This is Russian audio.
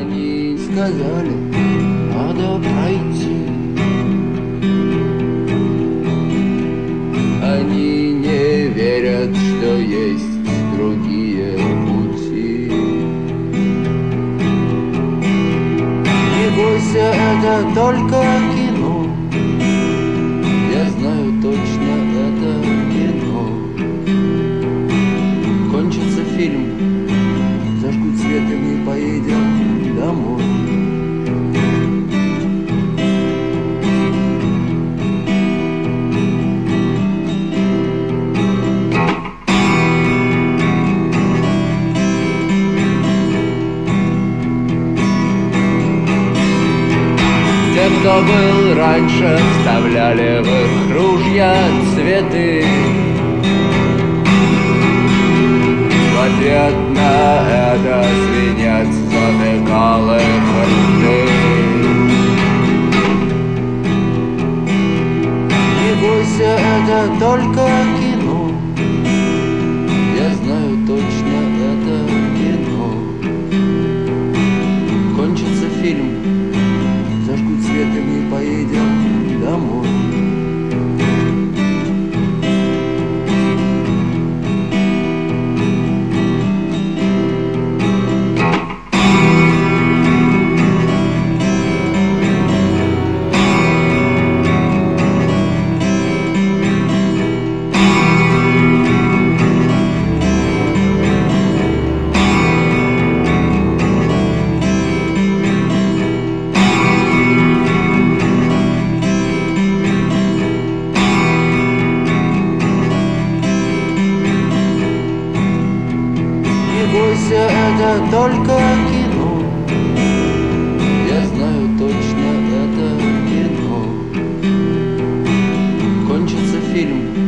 Они сказали, надо пройти. Они не верят, что есть другие пути. Не бойся, это только кино. Я знаю точно, это кино. Кончится фильм, зажгут свет и мы поедем домой. Те, кто был раньше, вставляли в их ружья цветы. В ответ на это свинец затыкал их рты. Не бойся, это только кино. Я знаю точно, это кино. Кончится фильм, зажгут свет и мы поедем домой. Не бойся, это только кино. Я знаю точно, это кино. Кончится фильм,